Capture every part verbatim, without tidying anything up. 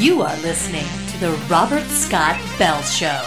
You are listening to The Robert Scott Bell Show.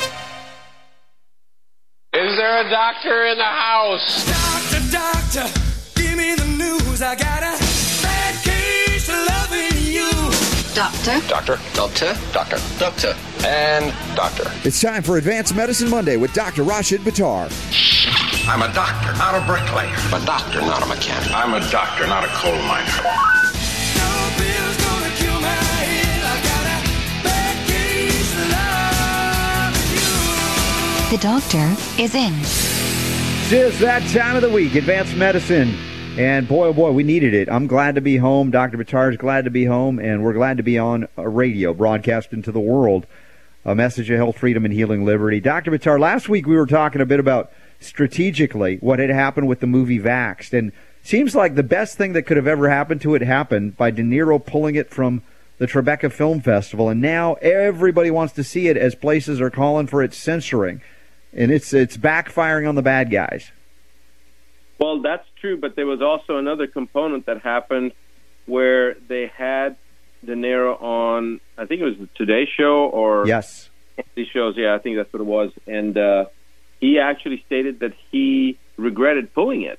Is there a doctor in the house? Doctor, doctor, give me the news. I got a bad case of loving you. Doctor. Doctor. Doctor. Doctor. Doctor. And doctor. It's time for Advanced Medicine Monday with Doctor Rashid Buttar. I'm a doctor, not a bricklayer. I'm a doctor, not a mechanic. I'm a doctor, not a coal miner. No pill's gonna cure my head. I got a bad case of loving you. The doctor is in. It's that time of the week, Advanced Medicine. And boy, oh boy, we needed it. I'm glad to be home. Doctor Buttar is glad to be home, and we're glad to be on a radio, broadcasting to the world a message of health, freedom, and healing liberty. Doctor Buttar, last week we were talking a bit about strategically what had happened with the movie Vaxxed, and seems like the best thing that could have ever happened to it happened by De Niro pulling it from the Tribeca Film Festival, and now everybody wants to see it as places are calling for its censoring, and it's it's backfiring on the bad guys. Well, that's true, but there was also another component that happened where they had De Niro on, I think it was the Today Show or yes, these shows. Yeah, I think that's what it was, and uh, he actually stated that he regretted pulling it.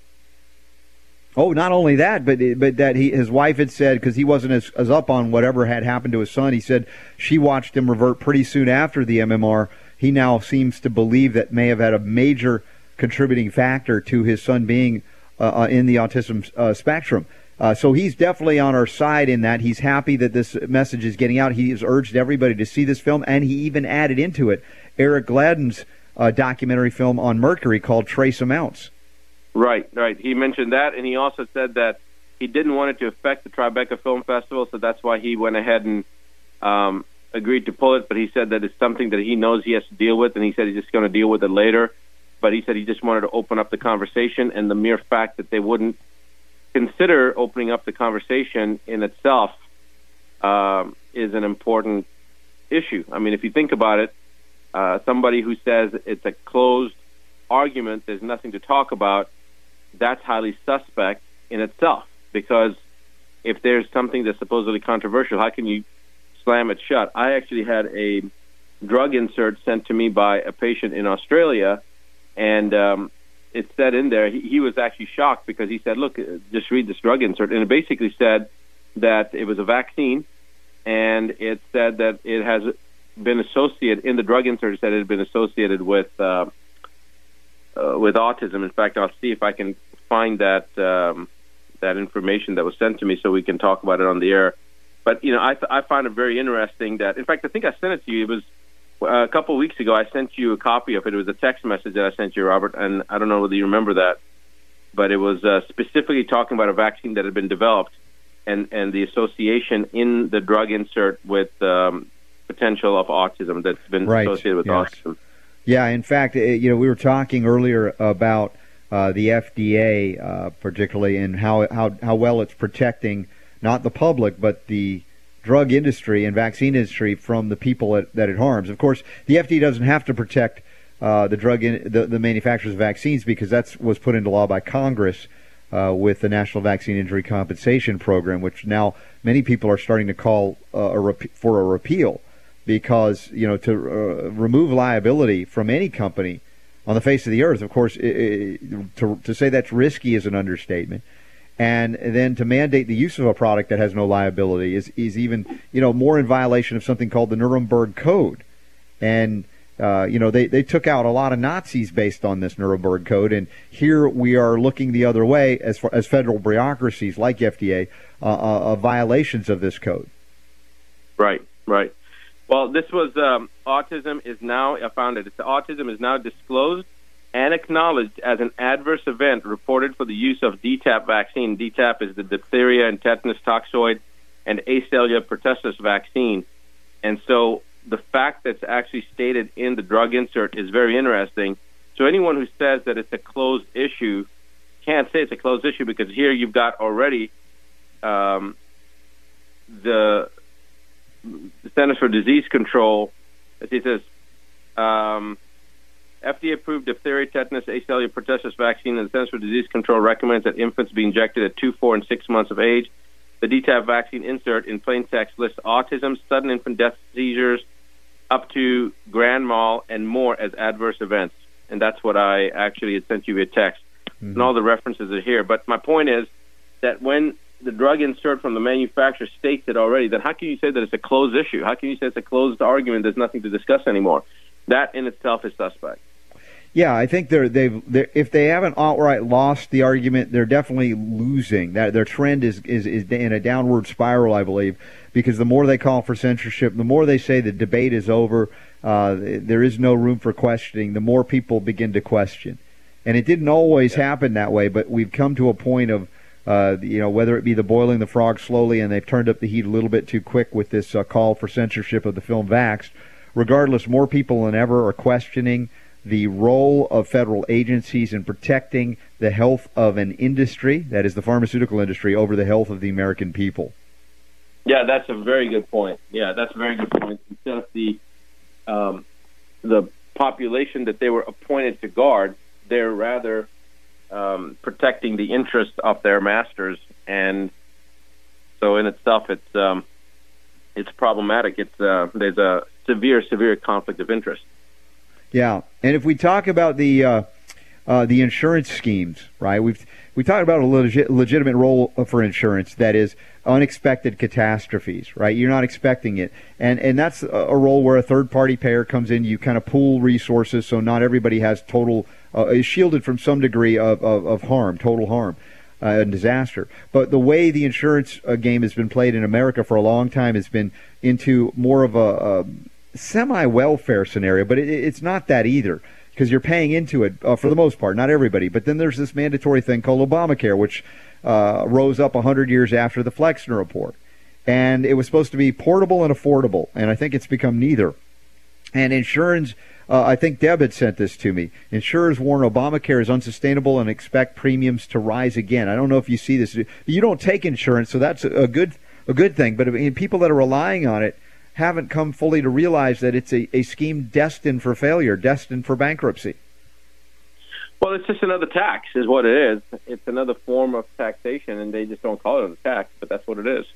Oh, not only that, but but that he his wife had said, because he wasn't as, as up on whatever had happened to his son, he said she watched him revert pretty soon after the M M R. He now seems to believe that may have had a major contributing factor to his son being uh, in the autism uh, spectrum. Uh, so he's definitely on our side in that. He's happy that this message is getting out. He has urged everybody to see this film, and he even added into it Eric Gladden's uh, documentary film on Mercury called Trace Amounts. Right, right. He mentioned that, and he also said that he didn't want it to affect the Tribeca Film Festival, so that's why he went ahead and um, agreed to pull it, but he said that it's something that he knows he has to deal with, and he said he's just going to deal with it later. But he said he just wanted to open up the conversation, and the mere fact that they wouldn't consider opening up the conversation in itself um, is an important issue. I mean, if you think about it, uh, somebody who says it's a closed argument, there's nothing to talk about, that's highly suspect in itself. Because if there's something that's supposedly controversial, how can you slam it shut? I actually had a drug insert sent to me by a patient in Australia, and um, it said in there, he, he was actually shocked because he said, look, just read this drug insert. And it basically said that it was a vaccine, and it said that it has been associated, in the drug insert, it said it had been associated with uh, uh, with autism. In fact, I'll see if I can find that um, that information that was sent to me so we can talk about it on the air. But, you know, I, I find it very interesting that, in fact, I think I sent it to you. It was Uh, a couple of weeks ago, I sent you a copy of it. It was a text message that I sent you, Robert, and I don't know whether you remember that, but it was uh, specifically talking about a vaccine that had been developed and, and the association in the drug insert with um, potential of autism that's been right. associated with yes. autism. Yeah, in fact, you know, we were talking earlier about uh, the F D A, uh, particularly, and how, how, how well it's protecting not the public, but the drug industry and vaccine industry from the people that, that it harms. Of course, the F D A doesn't have to protect uh, the drug in, the, the manufacturers of vaccines, because that was put into law by Congress uh, with the National Vaccine Injury Compensation Program, which now many people are starting to call uh, a rep- for a repeal, because, you know, to uh, remove liability from any company on the face of the earth, of course, it, it, to, to say that's risky is an understatement. And then to mandate the use of a product that has no liability is, is even, you know, more in violation of something called the Nuremberg Code. And, uh, you know, they, they took out a lot of Nazis based on this Nuremberg Code. And here we are looking the other way as far as federal bureaucracies like F D A, uh, uh, violations of this code. Right, right. Well, this was um, autism is now, I found it, it's, autism is now disclosed and acknowledged as an adverse event reported for the use of D TAP vaccine. D TAP is the diphtheria and tetanus toxoid and Acellular pertussis vaccine. And so the fact that's actually stated in the drug insert is very interesting. So anyone who says that it's a closed issue can't say it's a closed issue, because here you've got already um, the, the Centers for Disease Control, as it says, um, F D A-approved diphtheria, tetanus, acellular pertussis vaccine, and the Centers for Disease Control recommends that infants be injected at two, four, and six months of age. The D T A P vaccine insert in plain text lists autism, sudden infant death, seizures, up to grand mal, and more as adverse events. And that's what I actually had sent you via text. Mm-hmm. And all the references are here. But my point is that when the drug insert from the manufacturer states it already, then how can you say that it's a closed issue? How can you say it's a closed argument? There's nothing to discuss anymore. That in itself is suspect. Yeah, I think they're they've they're, if they haven't outright lost the argument, they're definitely losing. That their trend is, is is in a downward spiral, I believe, because the more they call for censorship, the more they say the debate is over, uh, there is no room for questioning, the more people begin to question. And it didn't always yeah. happen that way, but we've come to a point of, uh, you know, whether it be the boiling the frog slowly, and they've turned up the heat a little bit too quick with this uh, call for censorship of the film Vaxxed. Regardless, more people than ever are questioning the role of federal agencies in protecting the health of an industry, that is the pharmaceutical industry, over the health of the American people. Yeah, that's a very good point. Yeah, that's a very good point. Instead of the um, the population that they were appointed to guard, they're rather um, protecting the interests of their masters, and so in itself, it's um, it's problematic. It's uh, there's a severe, severe conflict of interest. Yeah, and if we talk about the uh, uh, the insurance schemes, right? We've we talked about a legit, legitimate role for insurance, that is unexpected catastrophes, right? You're not expecting it, and and that's a role where a third party payer comes in. You kind of pool resources, so not everybody has total uh, is shielded from some degree of of, of harm, total harm. Uh, and disaster. But the way the insurance uh, game has been played in America for a long time has been into more of a, a semi-welfare scenario, but it, it's not that either, because you're paying into it uh, for the most part, not everybody. But then there's this mandatory thing called Obamacare, which uh, rose up one hundred years after the Flexner Report. And it was supposed to be portable and affordable, and I think it's become neither. And insurance, uh, I think Deb had sent this to me. Insurers warn Obamacare is unsustainable and expect premiums to rise again. I don't know if you see this. You don't take insurance, so that's a good a good thing. But I mean, people that are relying on it haven't come fully to realize that it's a, a scheme destined for failure, destined for bankruptcy. Well, it's just another tax is what it is. It's another form of taxation, and they just don't call it a tax, but that's what it is.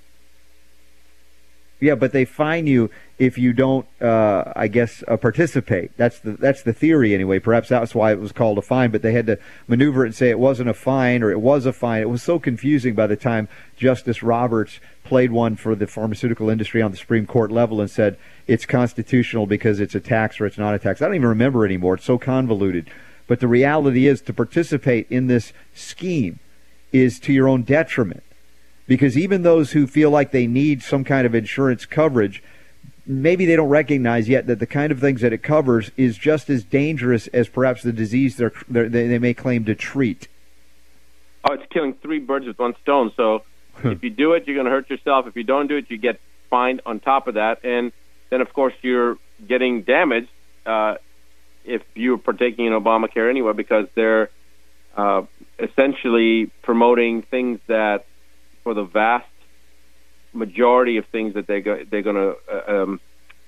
Yeah, but they fine you if you don't, uh, I guess, uh, participate. That's the that's the theory anyway. Perhaps that's why it was called a fine, but they had to maneuver it and say it wasn't a fine or it was a fine. It was so confusing by the time Justice Roberts played one for the pharmaceutical industry on the Supreme Court level and said it's constitutional because it's a tax or it's not a tax. I don't even remember anymore. It's so convoluted. But the reality is, to participate in this scheme is to your own detriment. Because even those who feel like they need some kind of insurance coverage, maybe they don't recognize yet that the kind of things that it covers is just as dangerous as perhaps the disease they're, they're, they may claim to treat. Oh, it's killing three birds with one stone. So if you do it, you're going to hurt yourself. If you don't do it, you get fined on top of that. And then, of course, you're getting damaged uh, if you're partaking in Obamacare anyway, because they're uh, essentially promoting things that, for the vast majority of things that they're, go- they're going to uh, um,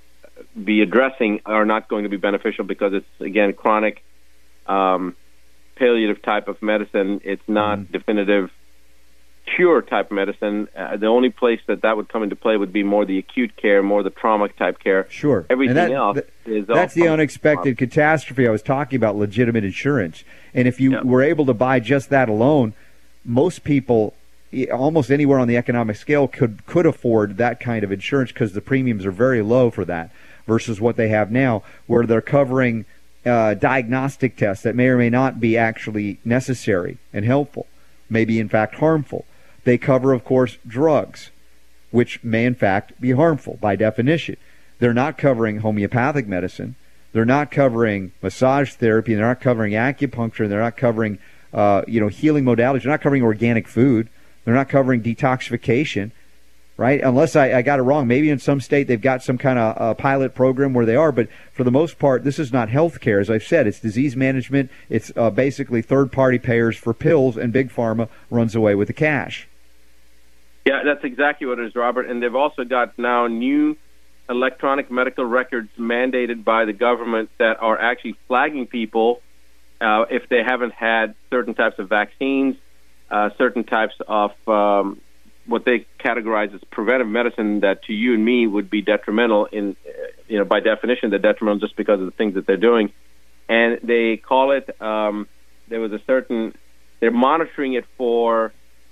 be addressing, are not going to be beneficial, because it's, again, chronic, um, palliative type of medicine. It's not mm. definitive cure type medicine. Uh, the only place that that would come into play would be more the acute care, more the trauma type care. Sure. Everything that, else that, is that's the unexpected trauma. catastrophe I was talking about, legitimate insurance. And if you yep. were able to buy just that alone, most people, almost anywhere on the economic scale, could could afford that kind of insurance, because the premiums are very low for that versus what they have now, where they're covering uh, diagnostic tests that may or may not be actually necessary and helpful, may be in fact harmful. They cover, of course, drugs, which may in fact be harmful by definition. They're not covering homeopathic medicine. They're not covering massage therapy. They're not covering acupuncture. They're not covering uh, you know, healing modalities. They're not covering organic food. They're not covering detoxification, right? Unless I, I got it wrong. Maybe in some state they've got some kind of uh, pilot program where they are, but for the most part, this is not health care. As I've said, it's disease management. It's uh, basically third-party payers for pills, and Big Pharma runs away with the cash. Yeah, that's exactly what it is, Robert. And they've also got now new electronic medical records mandated by the government that are actually flagging people uh, if they haven't had certain types of vaccines, Uh, certain types of um, what they categorize as preventive medicine that to you and me would be detrimental in, uh, you know, by definition, they're detrimental just because of the things that they're doing. And they call it, um, there was a certain, they're monitoring it for,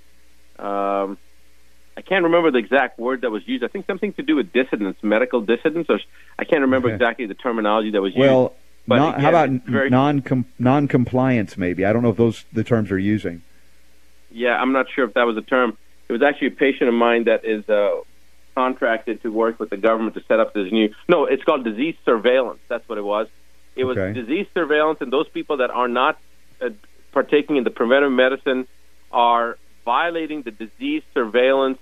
um, I can't remember the exact word that was used. I think something to do with dissidence, medical dissidence, or I can't remember okay. exactly the terminology that was used. Well, but not, again, how about very, non non-compliance maybe? I don't know if those the terms are using. Yeah, I'm not sure if that was a term. It was actually a patient of mine that is uh, contracted to work with the government to set up this new... No, it's called disease surveillance. That's what it was. It was okay. disease surveillance, and those people that are not uh, partaking in the preventive medicine are violating the disease surveillance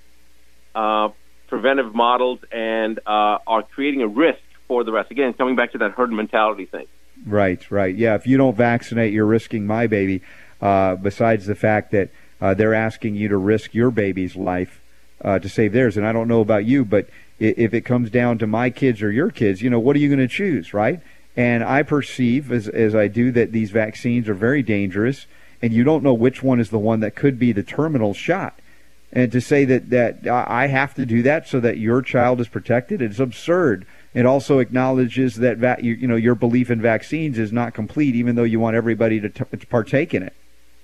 uh, preventive models and uh, are creating a risk for the rest. Again, coming back to that herd mentality thing. Right, right. Yeah, if you don't vaccinate, you're risking my baby, uh, besides the fact that uh, they're asking you to risk your baby's life uh, to save theirs. And I don't know about you, but if it comes down to my kids or your kids, you know, what are you going to choose, right? And I perceive, as, as I do, that these vaccines are very dangerous, and you don't know which one is the one that could be the terminal shot. And to say that, that I have to do that so that your child is protected, it's absurd. It also acknowledges that va- you, you know your belief in vaccines is not complete, even though you want everybody to, t- to partake in it.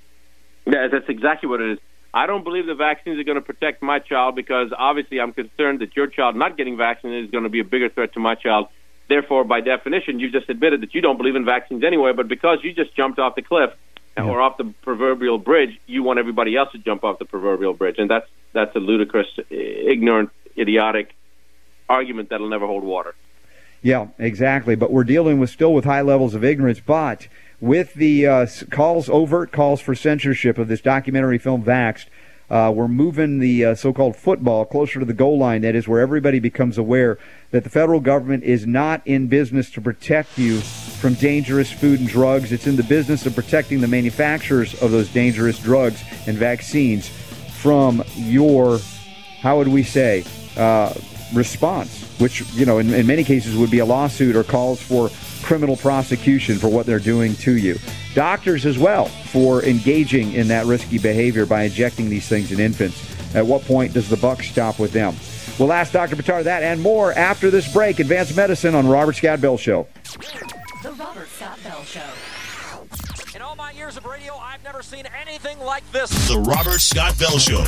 Yeah, that's exactly what it is. I don't believe the vaccines are going to protect my child because obviously I'm concerned that your child not getting vaccinated is going to be a bigger threat to my child. Therefore, by definition, you just admitted that you don't believe in vaccines anyway, but because you just jumped off the cliff yeah. or off the proverbial bridge, you want everybody else to jump off the proverbial bridge. And that's that's a ludicrous, ignorant, idiotic argument that'll never hold water. Yeah, exactly. But we're dealing with still with high levels of ignorance. But with the uh, calls, overt calls for censorship of this documentary film Vaxxed, uh, we're moving the uh, so-called football closer to the goal line. That is where everybody becomes aware that the federal government is not in business to protect you from dangerous food and drugs. It's in the business of protecting the manufacturers of those dangerous drugs and vaccines from your, how would we say, uh, response, which, you know, in, in many cases would be a lawsuit or calls for criminal prosecution for what they're doing to you. Doctors as well for engaging in that risky behavior by injecting these things in infants. At what point does the buck stop with them? We'll ask Doctor Buttar that and more after this break. Advanced Medicine on Robert Scott Bell Show. The Robert Scott Bell Show. In all my years of radio, I've never seen anything like this. The Robert Scott Bell Show.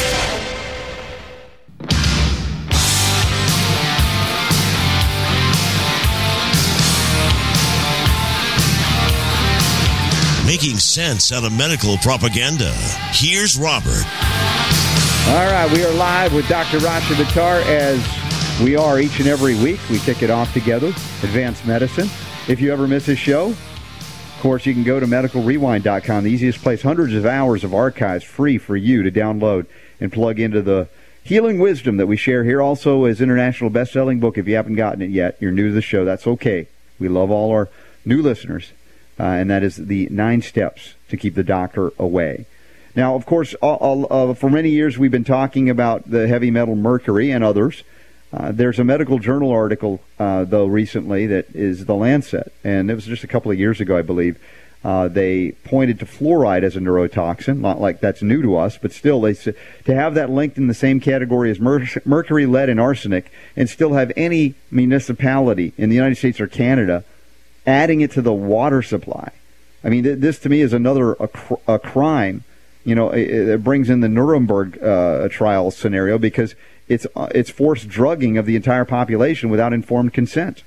Making sense out of medical propaganda. Here's Robert. All right, we are live with Doctor Rasha Buttar as we are each and every week. We kick it off together, Advanced Medicine. If you ever miss a show, of course, you can go to medical rewind dot com, the easiest place, hundreds of hours of archives free for you to download and plug into the healing wisdom that we share here. Also, as international best-selling book, if you haven't gotten it yet, you're new to the show, that's okay. We love all our new listeners. Uh, and that is the nine steps to keep the doctor away. Now, of course, all, all, uh, for many years we've been talking about the heavy metal mercury and others. Uh, there's a medical journal article, uh, though, recently that is The Lancet, and it was just a couple of years ago, I believe. Uh, they pointed to fluoride as a neurotoxin, not like that's new to us, but still, they to have that linked in the same category as mer- mercury, lead, and arsenic, and still have any municipality in the United States or Canada adding it to the water supply. I mean, th- this to me is another a, cr- a crime. You know, it, it brings in the Nuremberg uh, trial scenario because it's uh, it's forced drugging of the entire population without informed consent.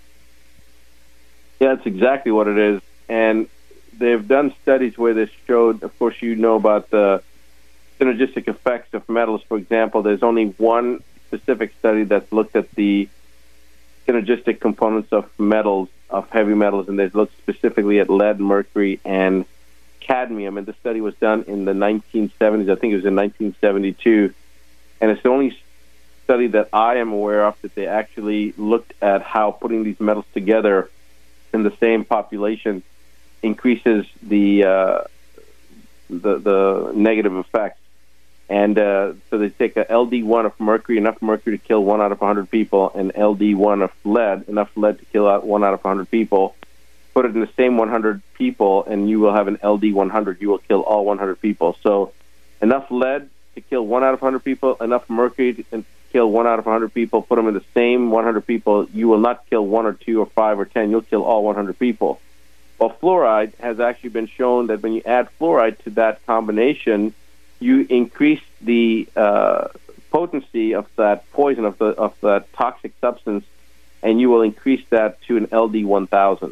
Yeah, that's exactly what it is. And they've done studies where this showed, of course, you know about the synergistic effects of metals. For example, there's only one specific study that's looked at the synergistic components of metals, of heavy metals, and they've looked specifically at lead, mercury, and cadmium. And the study was done in the nineteen seventies. I think it was in nineteen seventy-two. And it's the only study that I am aware of that they actually looked at how putting these metals together in the same population increases the uh, the, the negative effects. And uh, so they take a L D one of mercury, enough mercury to kill one out of one hundred people, and L D one of lead, enough lead to kill out one out of one hundred people. Put it in the same one hundred people, and you will have an L D one hundred. You will kill all one hundred people. So enough lead to kill one out of one hundred people, enough mercury to kill one out of one hundred people, put them in the same one hundred people, you will not kill one or two or five or ten. You'll kill all one hundred people. Well, fluoride has actually been shown that when you add fluoride to that combination, you increase the uh, potency of that poison, of the of that toxic substance, and you will increase that to an L D one thousand.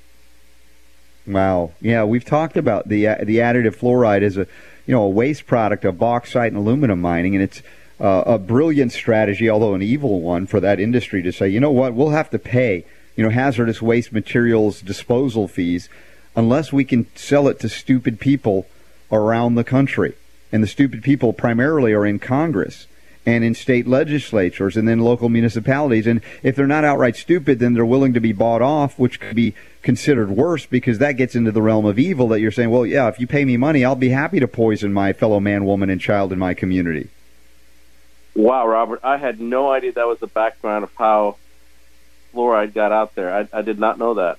Wow. Yeah, we've talked about the the additive fluoride as a you know a waste product of bauxite and aluminum mining, and it's uh, a brilliant strategy, although an evil one, for that industry to say, you know what, we'll have to pay you know hazardous waste materials disposal fees unless we can sell it to stupid people around the country, and the stupid people primarily are in Congress and in state legislatures and then local municipalities. And if they're not outright stupid, then they're willing to be bought off, which could be considered worse, because that gets into the realm of evil, that you're saying, well, yeah, if you pay me money, I'll be happy to poison my fellow man, woman, and child in my community. Wow, Robert, I had no idea that was the background of how fluoride got out there. I, I did not know that.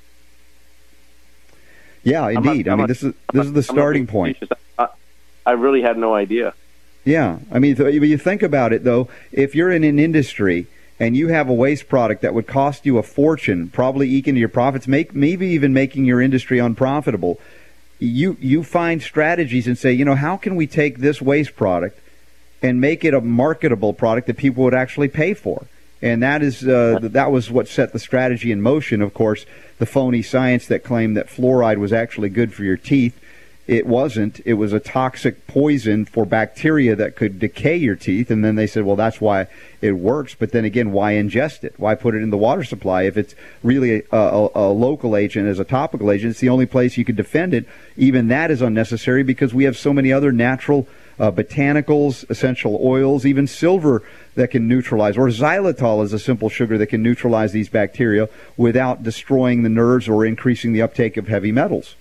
Yeah, indeed. Not, I mean, not, this is this is the starting point. I, I really had no idea. Yeah, I mean, th- you think about it, though. If you're in an industry and you have a waste product that would cost you a fortune, probably eke into your profits, make maybe even making your industry unprofitable, you you find strategies and say, you know, how can we take this waste product and make it a marketable product that people would actually pay for? And that is uh, that was what set the strategy in motion. Of course, the phony science that claimed that fluoride was actually good for your teeth. It wasn't. It was a toxic poison for bacteria that could decay your teeth. And then they said, well, that's why it works. But then again, why ingest it? Why put it in the water supply? If it's really a, a, a local agent as a topical agent, it's the only place you could defend it. Even that is unnecessary because we have so many other natural uh, botanicals, essential oils, even silver that can neutralize, or xylitol is a simple sugar that can neutralize these bacteria without destroying the nerves or increasing the uptake of heavy metals.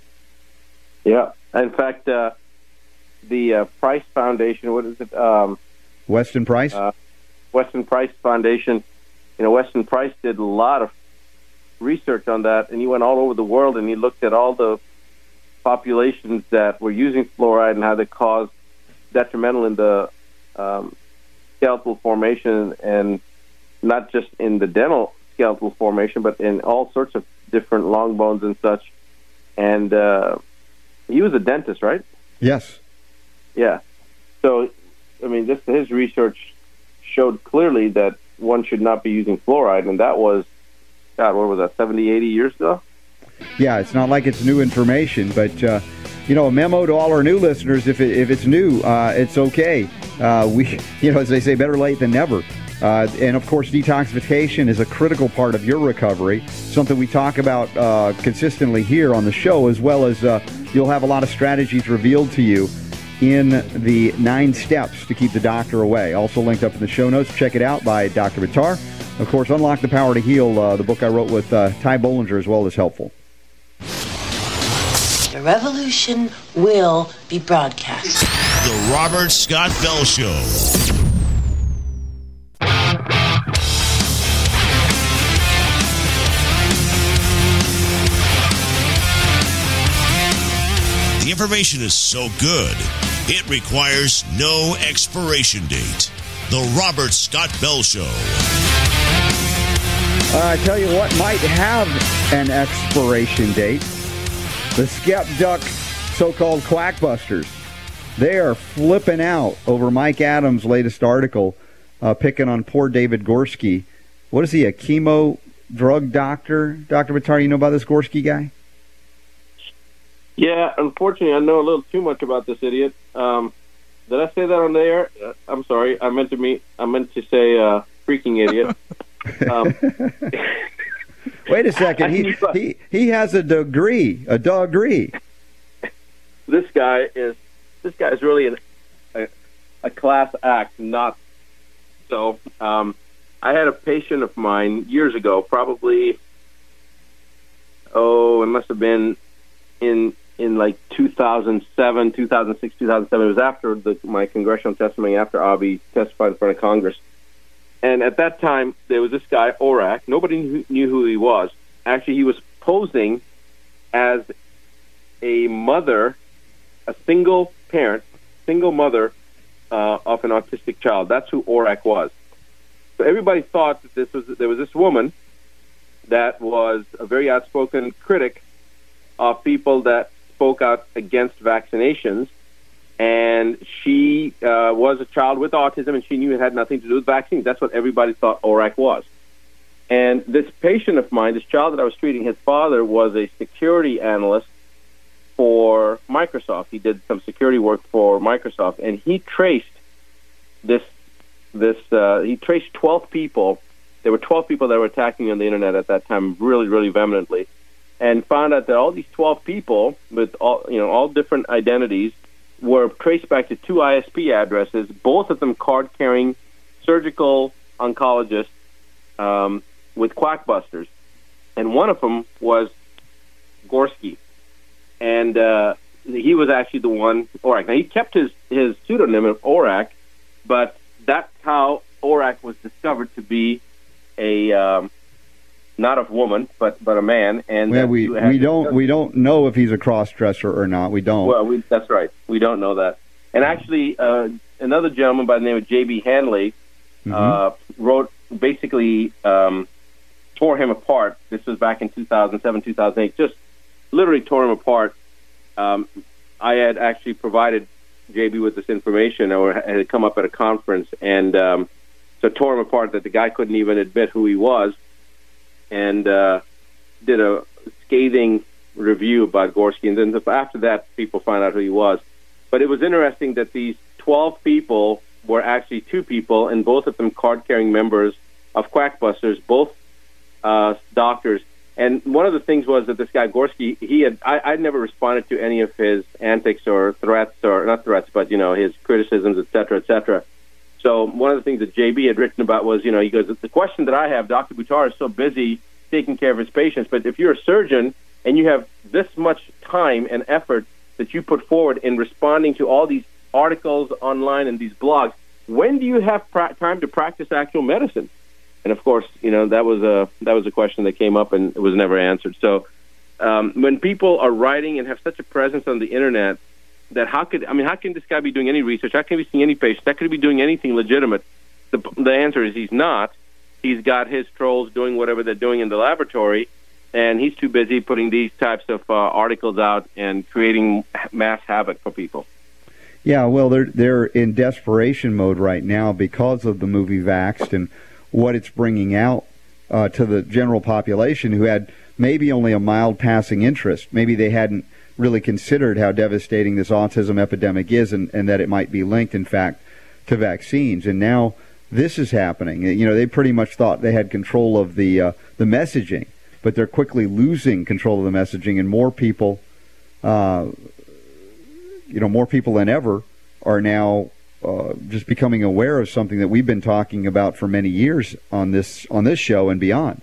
Yeah. In fact, uh, the uh, Price Foundation, what is it? Um, Weston Price? Uh, Weston Price Foundation. You know, Weston Price did a lot of research on that, and he went all over the world, and he looked at all the populations that were using fluoride and how they caused detrimental in the um, skeletal formation, and not just in the dental skeletal formation, but in all sorts of different long bones and such. And uh, he was a dentist, right? Yes. Yeah. So, I mean, this, his research showed clearly that one should not be using fluoride, and that was, God, what was that, seventy, eighty years ago? Yeah, it's not like it's new information, but, uh, you know, a memo to all our new listeners, if it, if it's new, uh, it's okay. Uh, we, you know, as they say, better late than never. Uh, and, of course, detoxification is a critical part of your recovery, something we talk about uh, consistently here on the show, as well as uh, you'll have a lot of strategies revealed to you in the nine steps to keep the doctor away. Also linked up in the show notes. Check it out by Doctor Buttar. Of course, Unlock the Power to Heal, uh, the book I wrote with uh, Ty Bollinger, as well, is helpful. The revolution will be broadcast. The Robert Scott Bell Show. The information is so good, it requires no expiration date. The Robert Scott Bell Show. Uh, I tell you what might have an expiration date. The Skepduck so-called quackbusters. They are flipping out over Mike Adams' latest article, uh, picking on poor David Gorski. What is he, a chemo drug doctor? Doctor Buttar, you know about this Gorski guy? Yeah, unfortunately, I know a little too much about this idiot. Um, did I say that on the air? Uh, I'm sorry. I meant to me. I meant to say uh, freaking idiot. um, Wait a second. He he he has a degree. A degree. This guy is this guy is really an, a a class act. Not so. Um, I had a patient of mine years ago. Probably. Oh, it must have been in. in like two thousand seven, two thousand six, two thousand seven. It was after the, my congressional testimony, after Avi testified in front of Congress. And at that time, there was this guy, Orak. Nobody knew, knew who he was. Actually, he was posing as a mother, a single parent, single mother uh, of an autistic child. That's who ORAC was. So everybody thought that this was there was this woman that was a very outspoken critic of people that spoke out against vaccinations, and she uh, was a child with autism, and she knew it had nothing to do with vaccines. That's what everybody thought ORAC was. And this patient of mine, this child that I was treating, his father was a security analyst for Microsoft. He did some security work for Microsoft, and he traced this. This uh, he traced twelve people. There were twelve people that were attacking on the internet at that time, really, really vehemently, and found out that all these twelve people with all you know all different identities were traced back to two I S P addresses, both of them card-carrying surgical oncologists um, with quackbusters, and one of them was Gorski, and uh, he was actually the one ORAC. Now he kept his his pseudonym of ORAC, but that's how ORAC was discovered to be a um, not a woman, but but a man. And well, we we don't we don't know if he's a cross-dresser or not. We don't. Well, we, that's right. We don't know that. And actually, uh, another gentleman by the name of J B Hanley mm-hmm. uh, wrote basically um, tore him apart. This was back in two thousand seven, two thousand eight. Just literally tore him apart. Um, I had actually provided J B with this information, or had come up at a conference, and um, so tore him apart that the guy couldn't even admit who he was, and uh, did a scathing review about Gorski. And then after that, people found out who he was. But it was interesting that these twelve people were actually two people, and both of them card-carrying members of Quackbusters, both uh, doctors. And one of the things was that this guy Gorski, he had I, I'd never responded to any of his antics or threats, or not threats, but you know his criticisms, et cetera, et cetera. So one of the things that J B had written about was, you know, he goes, the question that I have, Doctor Buttar is so busy taking care of his patients, but if you're a surgeon and you have this much time and effort that you put forward in responding to all these articles online and these blogs, when do you have pra- time to practice actual medicine? And of course, you know, that was a that was a question that came up and it was never answered. So um, when people are writing and have such a presence on the internet, that how could I mean, how can this guy be doing any research? How can he be seeing any patients? How could he be doing anything legitimate? The, the answer is he's not. He's got his trolls doing whatever they're doing in the laboratory, and he's too busy putting these types of uh, articles out and creating mass havoc for people. Yeah, well, they're they're in desperation mode right now because of the movie Vaxxed and what it's bringing out uh, to the general population who had maybe only a mild passing interest. Maybe they hadn't really considered how devastating this autism epidemic is, and, and that it might be linked, in fact, to vaccines. And now this is happening. You know, they pretty much thought they had control of the uh, the messaging, but they're quickly losing control of the messaging, and more people, uh, you know, more people than ever are now uh, just becoming aware of something that we've been talking about for many years on this on this show and beyond.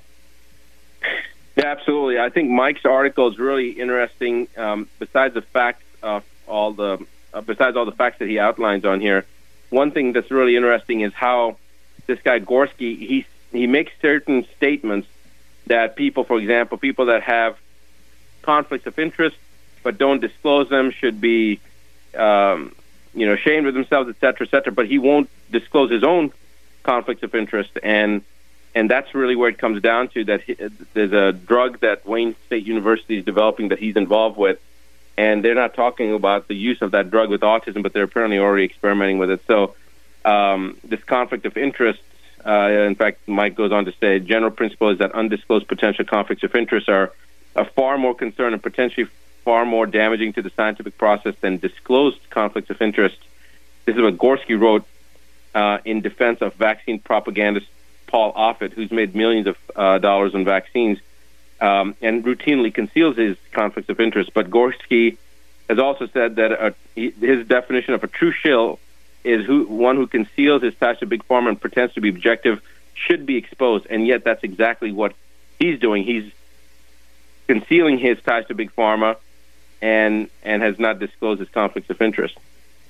Yeah, absolutely. I think Mike's article is really interesting. Um, besides the facts of all the, uh, besides all the facts that he outlines on here, one thing that's really interesting is how this guy Gorski, he he makes certain statements that people, for example, people that have conflicts of interest but don't disclose them should be, um, you know, ashamed of themselves, et cetera, et cetera. But he won't disclose his own conflicts of interest, and and that's really where it comes down to, that he, there's a drug that Wayne State University is developing that he's involved with, and they're not talking about the use of that drug with autism, but they're apparently already experimenting with it. So um, this conflict of interest, uh, in fact, Mike goes on to say, general principle is that undisclosed potential conflicts of interest are a far more concern and potentially far more damaging to the scientific process than disclosed conflicts of interest. This is what Gorski wrote uh, in defense of vaccine propagandist Paul Offit, who's made millions of uh, dollars on vaccines, um, and routinely conceals his conflicts of interest. But Gorski has also said that a, he, his definition of a true shill is who, one who conceals his ties to Big Pharma and pretends to be objective should be exposed, and yet that's exactly what he's doing. He's concealing his ties to Big Pharma and and has not disclosed his conflicts of interest.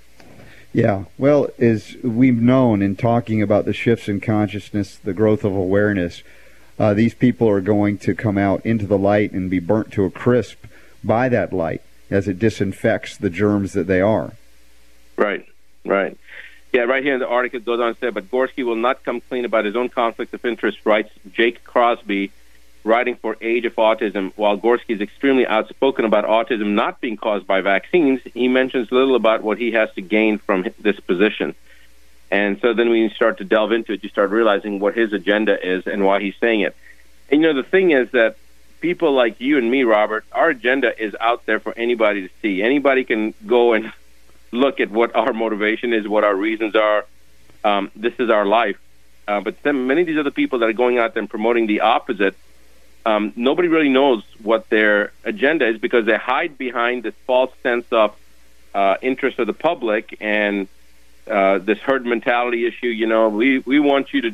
Yeah, well, as we've known in talking about the shifts in consciousness, the growth of awareness, uh, these people are going to come out into the light and be burnt to a crisp by that light as it disinfects the germs that they are. Right, right. Yeah, right here in the article it goes on to say, but Gorski will not come clean about his own conflict of interest, writes Jake Crosby, writing for Age of Autism. While Gorski is extremely outspoken about autism not being caused by vaccines, he mentions little about what he has to gain from this position. And so then when you start to delve into it, you start realizing what his agenda is and why he's saying it. And, you know, the thing is that people like you and me, Robert, our agenda is out there for anybody to see. Anybody can go and look at what our motivation is, what our reasons are. Um, this is our life. Uh, but then many of these other people that are going out there and promoting the opposite, um, nobody really knows what their agenda is because they hide behind this false sense of uh, interest of the public and uh, this herd mentality issue. You know, we, we want you to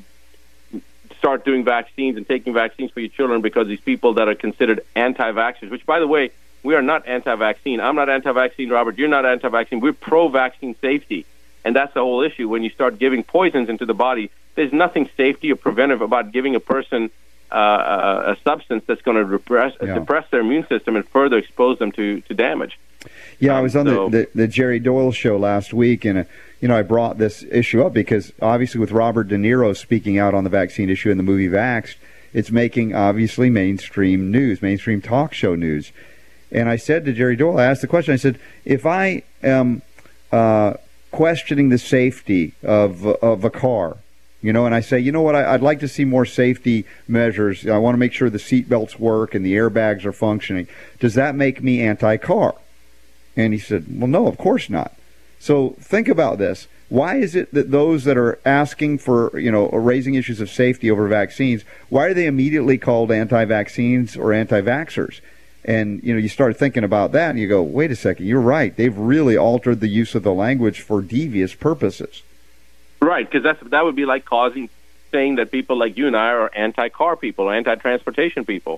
start doing vaccines and taking vaccines for your children because these people that are considered anti-vaxxers, which, by the way, we are not anti-vaccine. I'm not anti-vaccine, Robert. You're not anti-vaccine. We're pro-vaccine safety. And that's the whole issue. When you start giving poisons into the body, there's nothing safety or preventive about giving a person uh, a, a substance that's going to repress, yeah. suppress their immune system and further expose them to, to damage. Yeah, um, I was on so, the, the, the Jerry Doyle show last week, and, uh, you know, I brought this issue up because, obviously, with Robert De Niro speaking out on the vaccine issue in the movie Vaxxed, it's making, obviously, mainstream news, mainstream talk show news. And I said to Jerry Doyle, I asked the question, I said, if I am uh, questioning the safety of of a car, you know, and I say, you know what, I, I'd like to see more safety measures. I want to make sure the seat belts work and the airbags are functioning. Does that make me anti-car? And he said, well, no, of course not. So think about this. Why is it that those that are asking for, you know, raising issues of safety over vaccines, why are they immediately called anti-vaccines or anti-vaxxers? And, you know, you start thinking about that and you go, wait a second, you're right. They've really altered the use of the language for devious purposes. Right, because that's that would be like causing, saying that people like you and I are anti-car people, anti-transportation people.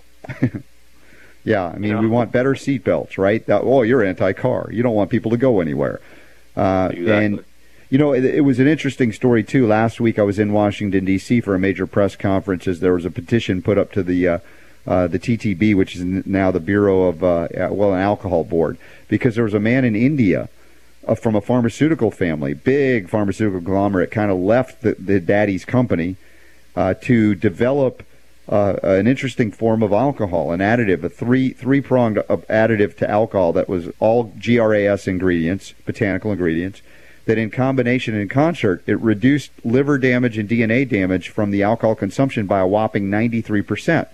Yeah, I mean, you know? We want better seatbelts, right? That, oh, you're anti-car. You don't want people to go anywhere. Uh, exactly. And, you know, it, it was an interesting story, too. Last week I was in Washington, D C for a major press conference as there was a petition put up to the uh, Uh, the T T B, which is now the Bureau of, uh, well, an alcohol board, because there was a man in India uh, from a pharmaceutical family, big pharmaceutical conglomerate, kind of left the, the daddy's company uh, to develop uh, an interesting form of alcohol, an additive, a three, three-pronged additive to alcohol that was all G R A S ingredients, botanical ingredients, that in combination and in concert, it reduced liver damage and D N A damage from the alcohol consumption by a whopping ninety-three percent.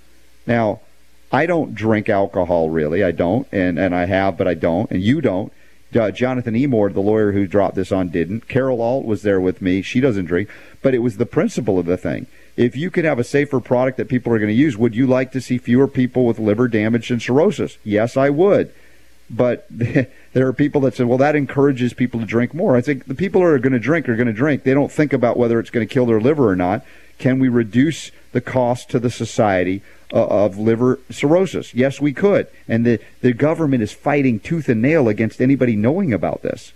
Now, I don't drink alcohol, really. I don't, and, and I have, but I don't, and you don't. Uh, Jonathan Emord, the lawyer who dropped this on, didn't. Carol Alt was there with me. She doesn't drink. But it was the principle of the thing. If you could have a safer product that people are going to use, would you like to see fewer people with liver damage and cirrhosis? Yes, I would. But there are people that say, well, that encourages people to drink more. I think the people who are going to drink are going to drink. They don't think about whether it's going to kill their liver or not. Can we reduce the cost to the society uh, of liver cirrhosis? Yes, we could. And the, the government is fighting tooth and nail against anybody knowing about this.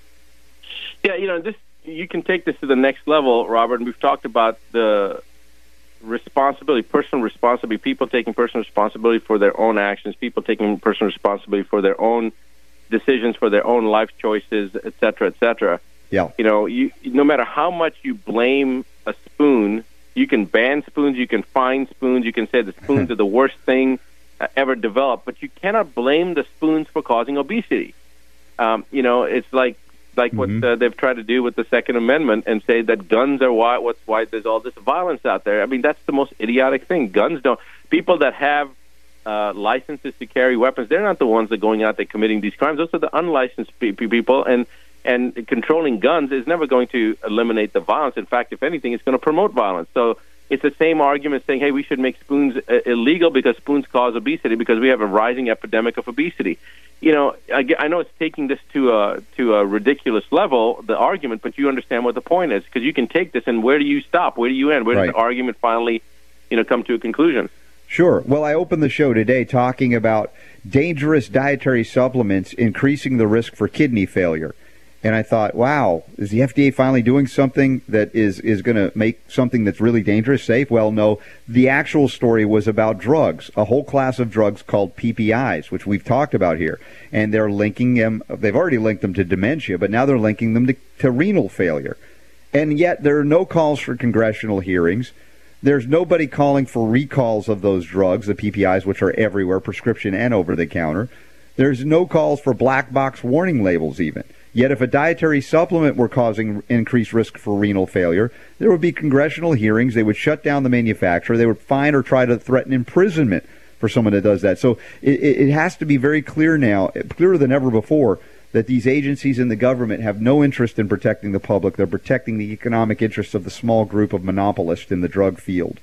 Yeah, you know, this you can take this to the next level, Robert, and we've talked about the responsibility, personal responsibility, people taking personal responsibility for their own actions, people taking personal responsibility for their own decisions, for their own life choices, et cetera, et cetera. Yeah. You know, you, no matter how much you blame a spoon, you can ban spoons, you can fine spoons, you can say the spoons are the worst thing uh, ever developed, but you cannot blame the spoons for causing obesity. Um, you know, it's like like mm-hmm. what uh, they've tried to do with the Second Amendment and say that guns are why what's why there's all this violence out there. I mean, that's the most idiotic thing. Guns don't. People that have uh, licenses to carry weapons, they're not the ones that are going out there committing these crimes. Those are the unlicensed pe- people, and and controlling guns is never going to eliminate the violence. In fact, if anything, it's going to promote violence. So it's the same argument saying, hey, we should make spoons uh, illegal because spoons cause obesity because we have a rising epidemic of obesity. You know, I, I know it's taking this to a to a ridiculous level, the argument, but you understand what the point is, because you can take this and where do you stop? Where do you end? Where right. does the argument finally, you know, come to a conclusion? Sure. Well, I opened the show today talking about dangerous dietary supplements increasing the risk for kidney failure. And I thought, wow, is the F D A finally doing something that is, is going to make something that's really dangerous safe? Well, no. The actual story was about drugs, a whole class of drugs called P P Is, which we've talked about here. And they're linking them, they've already linked them to dementia, but now they're linking them to, to renal failure. And yet there are no calls for congressional hearings. There's nobody calling for recalls of those drugs, the P P Is, which are everywhere, prescription and over-the-counter. There's no calls for black box warning labels even. Yet if a dietary supplement were causing increased risk for renal failure, there would be congressional hearings. They would shut down the manufacturer. They would fine or try to threaten imprisonment for someone that does that. So it, it has to be very clear now, clearer than ever before, that these agencies in the government have no interest in protecting the public. They're protecting the economic interests of the small group of monopolists in the drug field.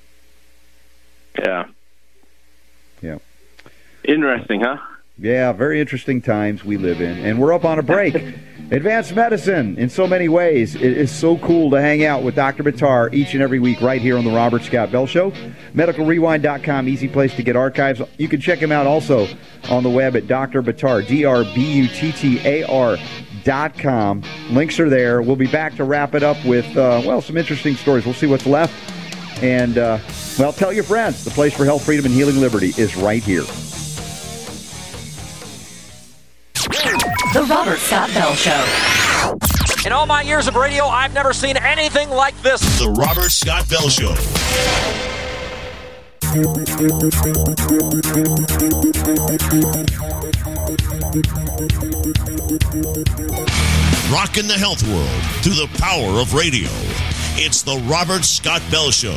Yeah. Yeah. Interesting, huh? Yeah, very interesting times we live in. And we're up on a break. Advanced medicine in so many ways. It is so cool to hang out with Doctor Buttar each and every week right here on the Robert Scott Bell Show. medical rewind dot com, easy place to get archives. You can check him out also on the web at Doctor Buttar, D R B U T T A R dot com. Links are there. We'll be back to wrap it up with, uh, well, some interesting stories. We'll see what's left. And, uh, well, tell your friends. The place for health, freedom, and healing liberty is right here. The Robert Scott Bell Show. In all my years of radio, I've never seen anything like this. The Robert Scott Bell Show. Rocking the health world through the power of radio. It's the Robert Scott Bell Show.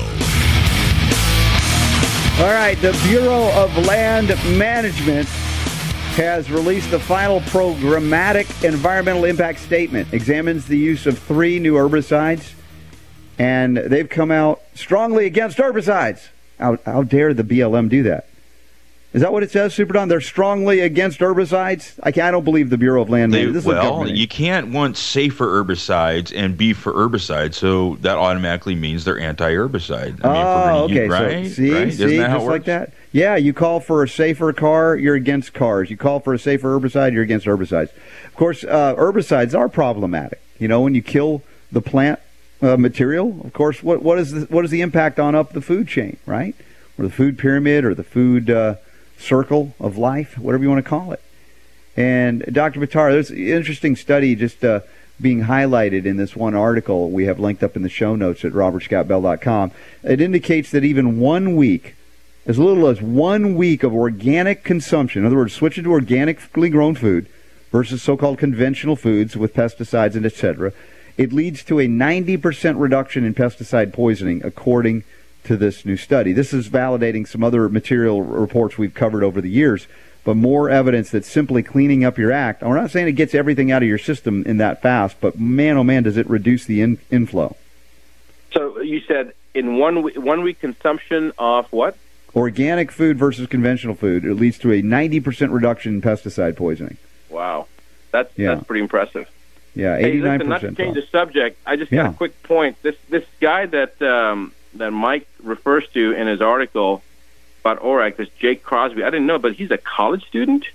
All right, the Bureau of Land Management has released the final programmatic environmental impact statement, examines the use of three new herbicides, and they've come out strongly against herbicides. How, how dare the B L M do that? Is that what it says, Super Don? They're strongly against herbicides? I, can't, I don't believe the Bureau of Land Management. Well, you can't want safer herbicides and be for herbicides, so that automatically means they're anti-herbicide. I mean, oh, okay. You, right? So, see, right? see, Isn't that how just it like works? that. Yeah, you call for a safer car, you're against cars. You call for a safer herbicide, you're against herbicides. Of course, uh, herbicides are problematic. You know, when you kill the plant uh, material, of course, what what is the, what is the impact on up the food chain, right? Or the food pyramid, or the food uh, circle of life, whatever you want to call it. And Doctor Buttar, there's an interesting study just uh, being highlighted in this one article we have linked up in the show notes at robert scott bell dot com. It indicates that even one week, as little as one week of organic consumption, in other words, switching to organically grown food versus so-called conventional foods with pesticides and et cetera, it leads to a ninety percent reduction in pesticide poisoning, according to this new study. This is validating some other material reports we've covered over the years, but more evidence that simply cleaning up your act, we're not saying it gets everything out of your system in that fast, but man, oh man, does it reduce the in, inflow. So you said in one week, one week consumption of what? Organic food versus conventional food, it leads to a ninety percent reduction in pesticide poisoning. Wow. That's Yeah. that's pretty impressive. Yeah, Hey, eighty-nine listen, not percent. to change the subject, I just got Yeah. a quick point. This this guy that um, that Mike refers to in his article about O R A C, this Jake Crosby, I didn't know, but he's a college student?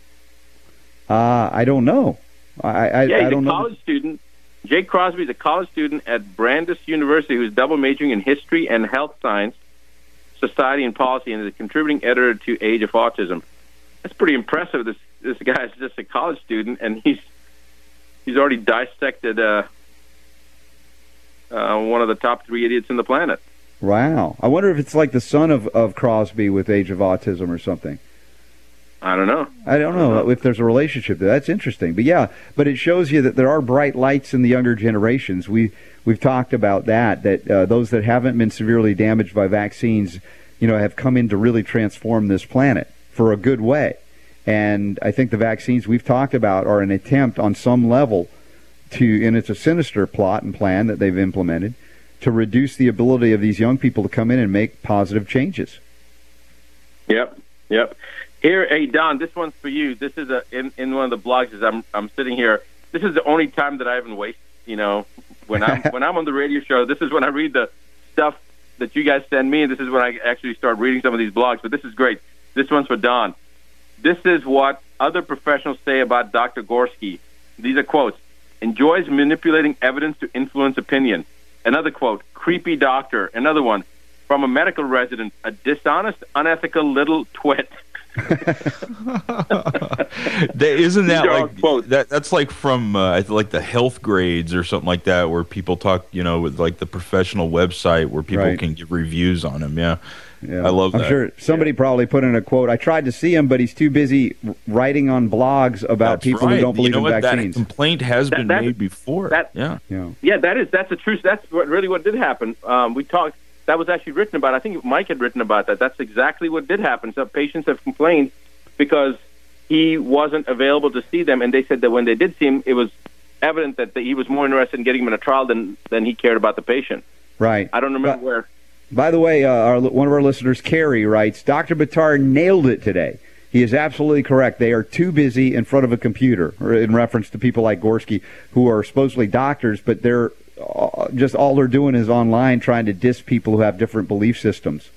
Uh, I don't know. I, I, yeah, he's I don't a know. college student. Jake Crosby is a college student at Brandeis University who's double majoring in history and health science, society and policy, and is a contributing editor to Age of Autism. That's pretty impressive. This this guy is just a college student, and he's he's already dissected uh, uh, one of the top three idiots in the planet. Wow. I wonder if it's like the son of, of Crosby with Age of Autism or something. I don't know. I don't know if there's a relationship there. That's interesting. But yeah, but it shows you that there are bright lights in the younger generations. We, we've talked about that, that uh, those that haven't been severely damaged by vaccines, you know, have come in to really transform this planet for a good way. And I think the vaccines we've talked about are an attempt on some level to, and it's a sinister plot and plan that they've implemented, to reduce the ability of these young people to come in and make positive changes. Yep, yep. Here, hey Don, this one's for you. This is a in, in one of the blogs as I'm I'm sitting here. This is the only time that I haven't wasted. You know, when I'm when I'm on the radio show, this is when I read the stuff that you guys send me, and this is when I actually start reading some of these blogs. But this is great. This one's for Don. This is what other professionals say about Doctor Gorski. These are quotes. Enjoys manipulating evidence to influence opinion. Another quote, creepy doctor. Another one, from a medical resident, a dishonest, unethical little twit. that, isn't that like that? That's like from uh, like the health grades or something like that, where people talk, you know, with like the professional website where people Right. can give reviews on them. Yeah, Yeah. I love I'm that. sure somebody probably put in a quote. I tried to see him, but he's too busy writing on blogs about That's people right. who don't believe you know in what? vaccines. That complaint has That- been that- made before. that- yeah. Yeah. Yeah, that is that's the truth. That's what really what did happen. Um, we talked. That was actually written about. I think Mike had written about that. That's exactly what did happen. Some patients have complained because he wasn't available to see them, and they said that when they did see him, it was evident that he was more interested in getting him in a trial than than he cared about the patient. Right. I don't remember But- where. By the way, uh, our, one of our listeners, Carrie, writes, Doctor Buttar nailed it today. He is absolutely correct. They are too busy in front of a computer, or in reference to people like Gorski, who are supposedly doctors, but they're uh, just all they're doing is online trying to diss people who have different belief systems.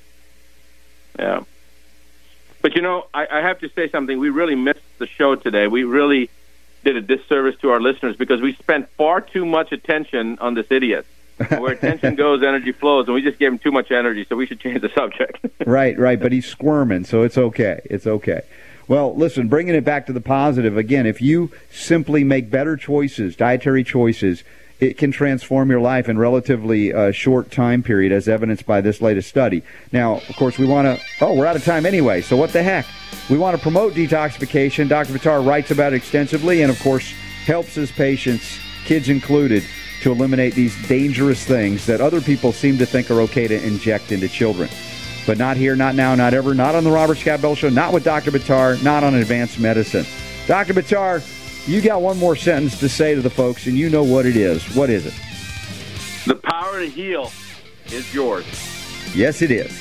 Yeah. But, you know, I, I have to say something. We really missed the show today. We really did a disservice to our listeners because we spent far too much attention on this idiot. Where attention goes, energy flows, and we just gave him too much energy, so we should change the subject. Right, right, but he's squirming, so it's okay. It's okay. Well, listen, bringing it back to the positive, again, if you simply make better choices, dietary choices, it can transform your life in relatively uh, short time period, as evidenced by this latest study. Now, of course, we want to, oh, we're out of time anyway, so what the heck? We want to promote detoxification. Doctor Buttar writes about it extensively and, of course, helps his patients, kids included, to eliminate these dangerous things that other people seem to think are okay to inject into children. But not here, not now, not ever, not on the Robert Scott Bell Show, not with Doctor Buttar, not on Advanced Medicine. Doctor Buttar, you got one more sentence to say to the folks, and you know what it is. What is it? The power to heal is yours. Yes, it is.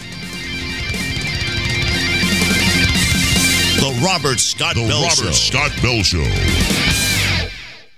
The Robert Scott The Bell Robert Show. Scott Bell Show.